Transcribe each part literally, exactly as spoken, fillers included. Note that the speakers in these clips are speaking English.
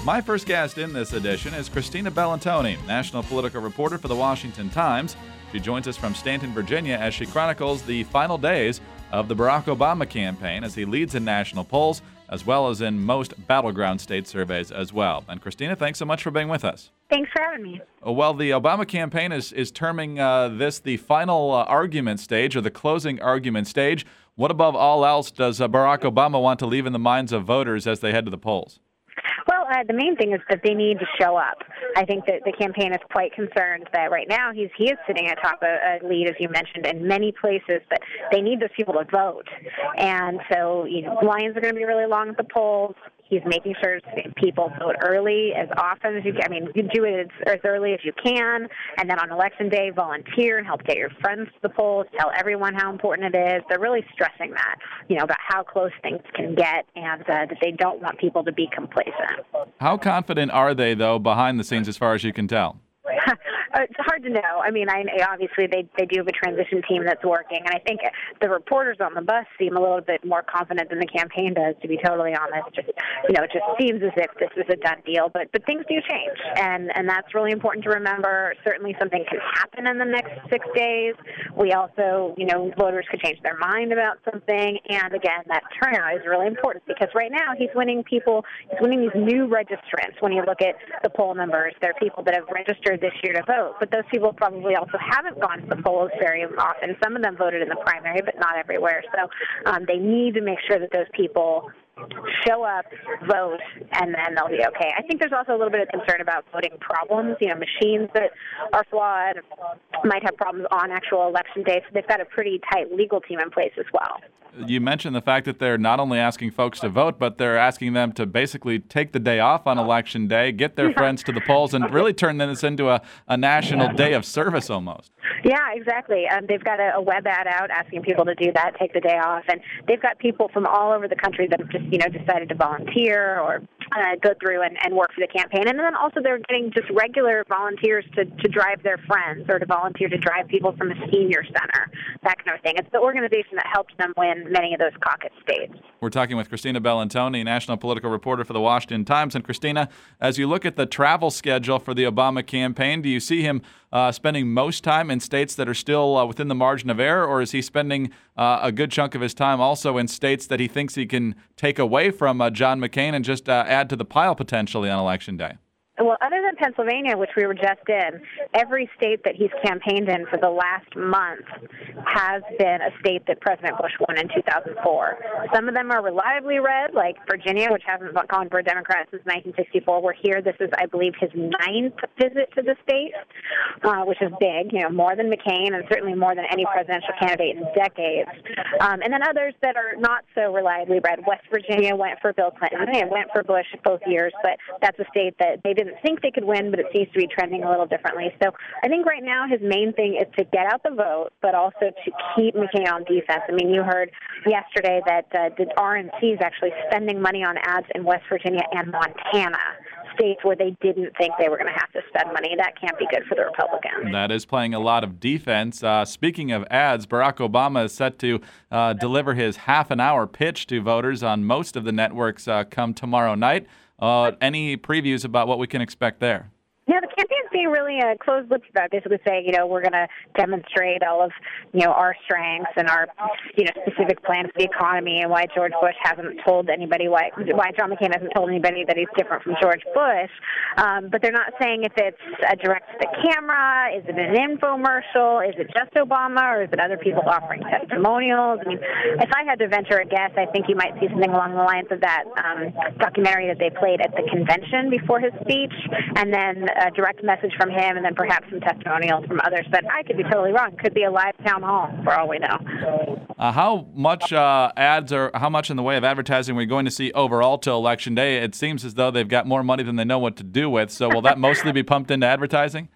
My first guest in this edition is Christina Bellantoni, national political reporter for The Washington Times. She joins us from Staunton, Virginia, as she chronicles the final days of the Barack Obama campaign as he leads in national polls, as well as in most battleground state surveys as well. And Christina, thanks so much for being with us. Thanks for having me. Well, the Obama campaign is, is terming uh, this the final uh, argument stage, or the closing argument stage. What above all else does uh, Barack Obama want to leave in the minds of voters as they head to the polls? Well, uh, the main thing is that they need to show up. I think that the campaign is quite concerned that right now he's he is sitting atop a, a lead, as you mentioned, in many places, but they need those people to vote. And so, you know, lines are going to be really long at the polls. He's making sure people vote early as often as you can. I mean, you do it as, as early as you can, and then on Election Day, volunteer and help get your friends to the polls, tell everyone how important it is. They're really stressing that, you know, about how close things can get, and uh, that they don't want people to be complacent. How confident are they, though, behind the scenes as far as you can tell? It's hard to know. I mean, I, obviously they, they do have a transition team that's working, and I think the reporters on the bus seem a little bit more confident than the campaign does, to be totally honest. Just, you know, it just seems as if this is a done deal, but but things do change, and, and that's really important to remember. Certainly something can happen in the next six days. We also, you know, voters could change their mind about something, and again, that turnout is really important because right now he's winning people, he's winning these new registrants. When you look at the poll numbers, there are people that have registered this year to vote, but those people probably also haven't gone to the polls very often. Some of them voted in the primary, but not everywhere. So um, they need to make sure that those people show up, vote, and then they'll be okay. I think there's also a little bit of concern about voting problems. You know, machines that are flawed might have problems on actual election day, so they've got a pretty tight legal team in place as well. You mentioned the fact that they're not only asking folks to vote, but they're asking them to basically take the day off on Election Day, get their friends to the polls, and really turn this into a, a national day of service almost. Yeah, exactly. Um, they've got a, a web ad out asking people to do that, take the day off, and they've got people from all over the country that have just, you know, decided to volunteer or uh, go through and, and work for the campaign. And then also they're getting just regular volunteers to, to drive their friends or to volunteer to drive people from a senior center, that kind of thing. It's the organization that helped them win many of those caucus states. We're talking with Christina Bellantoni, national political reporter for The Washington Times. And Christina, as you look at the travel schedule for the Obama campaign, do you see him uh, spending most time in states that are still uh, within the margin of error, or is he spending uh, a good chunk of his time also in states that he thinks he can take away from uh, John McCain and just uh, add to the pile potentially on Election Day? Well, other than Pennsylvania, which we were just in, every state that he's campaigned in for the last month has been a state that President Bush won in two thousand four. Some of them are reliably red, like Virginia, which hasn't gone for a Democrat since nineteen sixty-four. We're here. This is, I believe, his ninth visit to the state, uh, which is big, you know, more than McCain and certainly more than any presidential candidate in decades. Um, and then others that are not so reliably red. West Virginia went for Bill Clinton. They went for Bush both years, but that's a state that they didn't think they could win, but it seems to be trending a little differently. So I think right now his main thing is to get out the vote, but also to keep McCain on defense. I mean, you heard yesterday that uh, the R N C is actually spending money on ads in West Virginia and Montana, states where they didn't think they were going to have to spend money. That can't be good for the Republicans. That is playing a lot of defense. Uh, speaking of ads, Barack Obama is set to uh, deliver his half an hour pitch to voters on most of the networks uh, come tomorrow night. Uh, any previews about what we can expect there? Yeah, the campaign's being really uh, closed-lipped about it, basically saying, you know, we're going to demonstrate all of, you know, our strengths and our, you know, specific plans for the economy and why George Bush hasn't told anybody, why why John McCain hasn't told anybody that he's different from George Bush. Um, but they're not saying if it's a direct-to-the-camera, is it an infomercial, is it just Obama, or is it other people offering testimonials? I mean, if I had to venture a guess, I think you might see something along the lines of that um, documentary that they played at the convention before his speech, and then a direct message from him, and then perhaps some testimonials from others. But I could be totally wrong. Could be a live town hall, for all we know. Uh, how much uh, ads or how much in the way of advertising are we going to see overall till Election Day? It seems as though they've got more money than they know what to do with. So will that mostly be pumped into advertising? I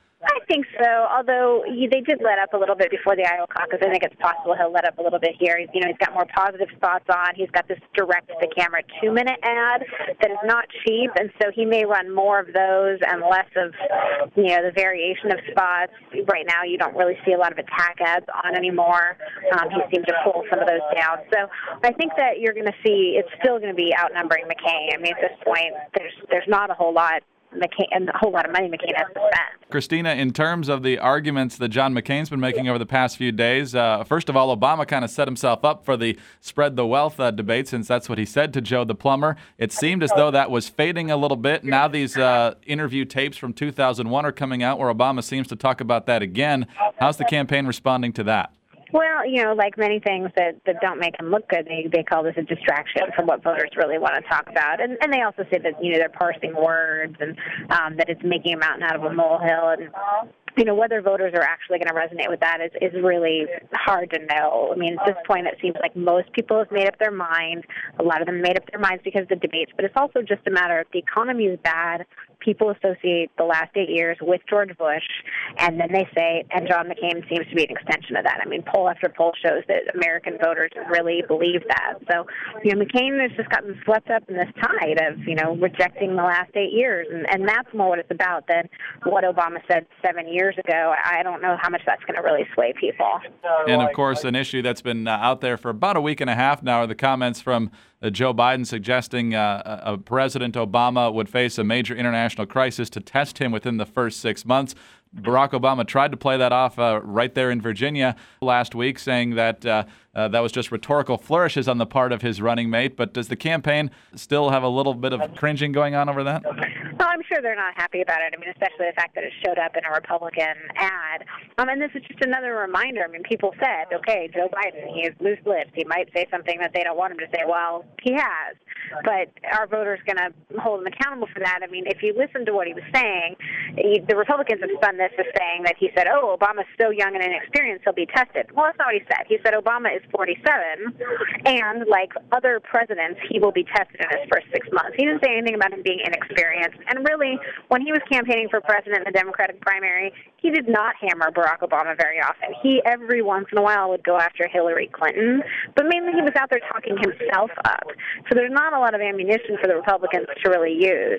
think so, although he, they did let up a little bit before the Iowa caucus. I think it's possible he'll let up a little bit here. He's, you know, he's got more positive spots on. He's got this direct-to-camera two-minute ad that is not cheap, and so he may run more of those and less of, you know, the variation of spots. Right now, you don't really see a lot of attack ads on anymore. Um, he seemed to pull some of those down. So I think that you're going to see it's still going to be outnumbering McCain. I mean, at this point, there's there's not a whole lot McCain and a whole lot of money McCain has to spend. Christina, in terms of the arguments that John McCain's been making over the past few days, uh, first of all, Obama kind of set himself up for the spread the wealth uh, debate, since that's what he said to Joe the plumber. It seemed as though that was fading a little bit. Now these uh, interview tapes from two thousand one are coming out where Obama seems to talk about that again. How's the campaign responding to that? Well, you know, like many things that, that don't make him look good, they they call this a distraction from what voters really want to talk about. And and they also say that, you know, they're parsing words and um, that it's making a mountain out of a molehill. And, you know, whether voters are actually going to resonate with that is, is really hard to know. I mean, at this point, it seems like most people have made up their mind. A lot of them made up their minds because of the debates. But it's also just a matter of the economy is bad. People associate the last eight years with George Bush, and then they say, and John McCain seems to be an extension of that. I mean, poll after poll shows that American voters really believe that. So, you know, McCain has just gotten swept up in this tide of, you know, rejecting the last eight years, and, and that's more what it's about than what Obama said seven years ago. I don't know how much that's going to really sway people. And, of course, an issue that's been uh, out there for about a week and a half now are the comments from uh, Joe Biden suggesting uh, uh, President Obama would face a major international crisis to test him within the first six months. Barack Obama tried to play that off uh, right there in Virginia last week, saying that uh, uh, that was just rhetorical flourishes on the part of his running mate. But does the campaign still have a little bit of cringing going on over that? Well, I'm sure they're not happy about it. I mean, especially the fact that it showed up in a Republican ad. Um, and this is just another reminder. I mean, people said, okay, Joe Biden, he has loose lips. He might say something that they don't want him to say. Well, he has. But are voters going to hold him accountable for that? I mean, if you listen to what he was saying, he, the Republicans have spun this as saying that he said, oh, Obama's so young and inexperienced, he'll be tested. Well, that's not what he said. He said Obama is forty-seven, and like other presidents, he will be tested in his first six months. He didn't say anything about him being inexperienced. And really, when he was campaigning for president in the Democratic primary, he did not hammer Barack Obama very often. He, every once in a while, would go after Hillary Clinton, but mainly he was out there talking himself up. So there's not a lot of ammunition for the Republicans to really use.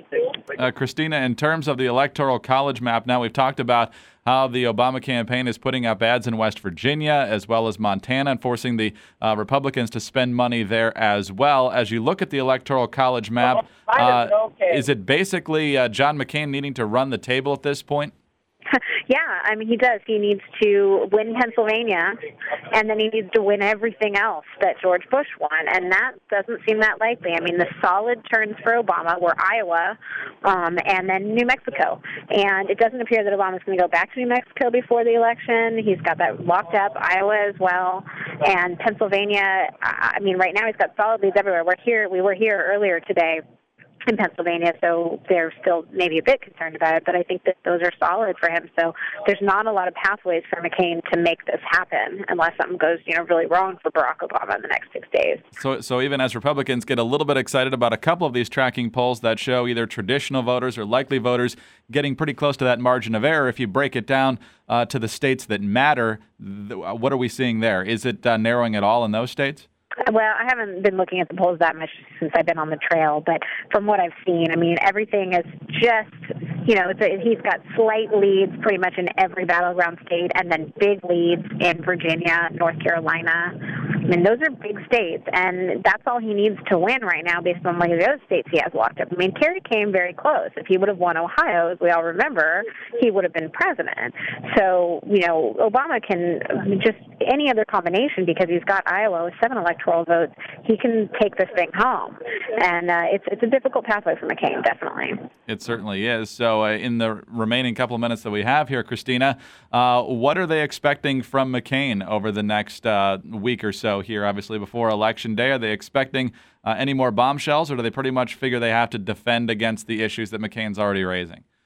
Uh, Christina, in terms of the Electoral College map, now we've talked about how the Obama campaign is putting up ads in West Virginia as well as Montana and forcing the uh, Republicans to spend money there as well. As you look at the Electoral College map, uh, is it basically uh, John McCain needing to run the table at this point? Yeah, I mean, he does. He needs to win Pennsylvania, and then he needs to win everything else that George Bush won, and that doesn't seem that likely. I mean, the solid turns for Obama were Iowa um, and then New Mexico, and it doesn't appear that Obama's going to go back to New Mexico before the election. He's got that locked up, Iowa as well, and Pennsylvania. I mean, right now he's got solid leads everywhere. We're here. We were here earlier today in Pennsylvania, so they're still maybe a bit concerned about it, but I think that those are solid for him. So there's not a lot of pathways for McCain to make this happen unless something goes, you know, really wrong for Barack Obama in the next six days. So, so even as Republicans get a little bit excited about a couple of these tracking polls that show either traditional voters or likely voters getting pretty close to that margin of error, if you break it down uh, to the states that matter, th- what are we seeing there? Is it uh, narrowing at all in those states? Well, I haven't been looking at the polls that much since I've been on the trail, but from what I've seen, I mean, everything is just, you know, it's a, he's got slight leads pretty much in every battleground state, and then big leads in Virginia, North Carolina. I mean, those are big states, and that's all he needs to win right now based on like the other states he has locked up. I mean, Kerry came very close. If he would have won Ohio, as we all remember, he would have been president. So, you know, Obama can just any other combination, because he's got Iowa with seven electoral votes, he can take this thing home. And uh, it's it's a difficult pathway for McCain, definitely. It certainly is. So uh, in the remaining couple of minutes that we have here, Christina, uh, what are they expecting from McCain over the next uh, week or so here, obviously before Election Day? Are they expecting uh, any more bombshells, or do they pretty much figure they have to defend against the issues that McCain's already raising? Well,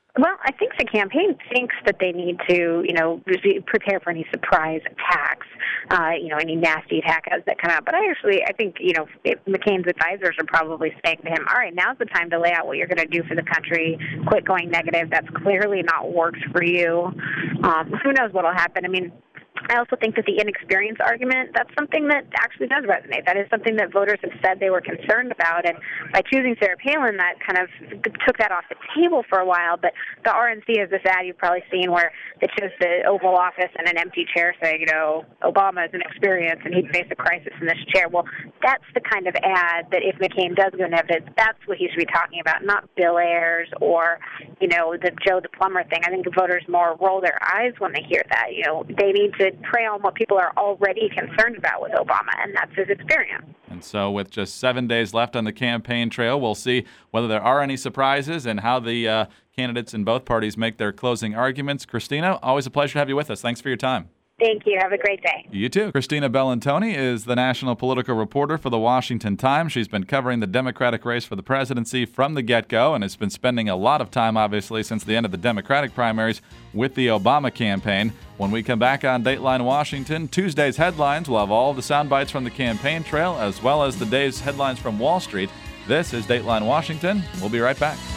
I think the campaign thinks that they need to, you know, prepare for any surprise attacks, uh, you know, any nasty attacks that come out. But I actually, I think, you know, McCain's advisors are probably saying to him, all right, now's the time to lay out what you're going to do for the country. Quit going negative. That's clearly not worked for you. Um, who knows what will happen? I mean, I also think that the inexperience argument, that's something that actually does resonate. That is something that voters have said they were concerned about. And by choosing Sarah Palin, that kind of took that off the table for a while. But the R N C has this ad you've probably seen where it shows the Oval Office and an empty chair saying, you know, Obama is an experience and he'd face a crisis in this chair. Well, that's the kind of ad that if McCain does go negative, that's what he should be talking about, not Bill Ayers or, you know, the Joe the Plumber thing. I think voters more roll their eyes when they hear that. You know, they need to prey on what people are already concerned about with Obama, and that's his experience. And so with just seven days left on the campaign trail, we'll see whether there are any surprises and how the uh, candidates in both parties make their closing arguments. Christina, always a pleasure to have you with us. Thanks for your time. Thank you. Have a great day. You too. Christina Bellantoni is the national political reporter for the Washington Times. She's been covering the Democratic race for the presidency from the get-go and has been spending a lot of time, obviously, since the end of the Democratic primaries with the Obama campaign. When we come back on Dateline Washington, Tuesday's headlines will have all the sound bites from the campaign trail as well as the day's headlines from Wall Street. This is Dateline Washington. We'll be right back.